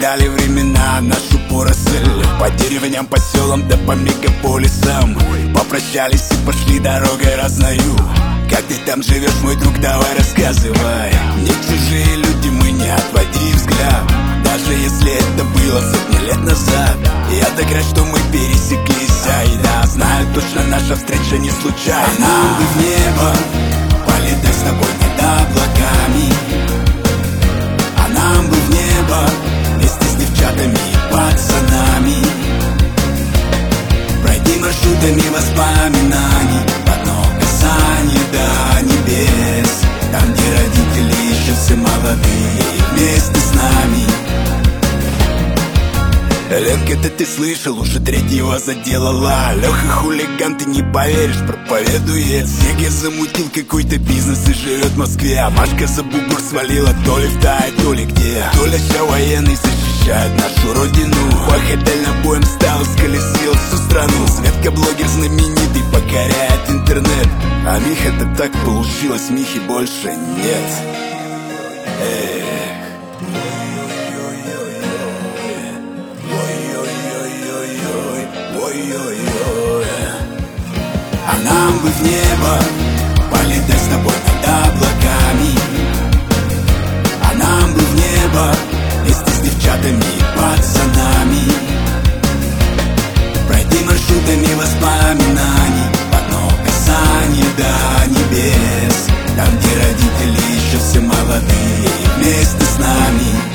дали времена нашу поросль. По деревням, по селам, да по мегаполисам попрощались и пошли дорогой разною. Как ты там живешь, мой друг, давай рассказывай. Не чужие люди, мы, не отводи взгляд. Даже если это было сотни лет назад, я так рад, что мы пересеклись. Ай да, знаю точно, наша встреча не случайна. А нам бы в небо полетать с тобой над облаками. А нам бы в небо вместе с девчатами и пацанами пройти маршрутами воспоминаний в одно касание до небес. Там, где родители еще все молодые и вместе с нами. Ленка-то ты слышал, уже третьего заделала. Леха хулиган, ты не поверишь, проповедует. Снег замутил какой-то бизнес и живет в Москве. А Машка за бугор свалила, то ли в Тае, то ли где. Толя ща военный защищает нашу родину. Пахать дальнобоем стал, сколесил всю страну. Светка блогер знаменитый, покоряет интернет. А Миха-то так получилось, Михи больше нет. А нам бы в небо полетать с тобой над облаками. А нам бы в небо вместе с девчатами и пацанами пройти маршрутами воспоминаний в одно касание до небес. Там, где родители еще все молодые и вместе с нами.